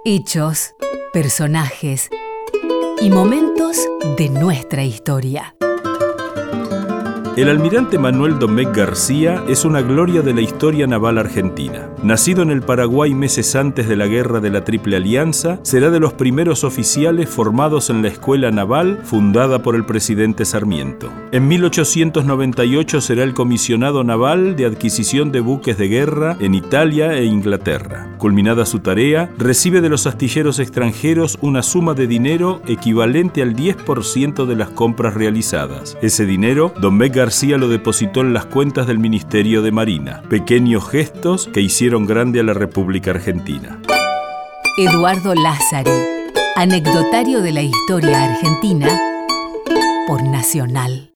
Hechos, personajes y momentos de nuestra historia. El almirante Manuel Domecq García es una gloria de la historia naval argentina. Nacido en el Paraguay meses antes de la Guerra de la Triple Alianza, será de los primeros oficiales formados en la Escuela Naval fundada por el presidente Sarmiento. En 1898 será el comisionado naval de adquisición de buques de guerra en Italia e Inglaterra. Culminada su tarea, recibe de los astilleros extranjeros una suma de dinero equivalente al 10% de las compras realizadas. Ese dinero, Domecq García lo depositó en las cuentas del Ministerio de Marina. Pequeños gestos que hicieron grande a la República Argentina. Eduardo Lázari, anecdotario de la historia argentina por Nacional.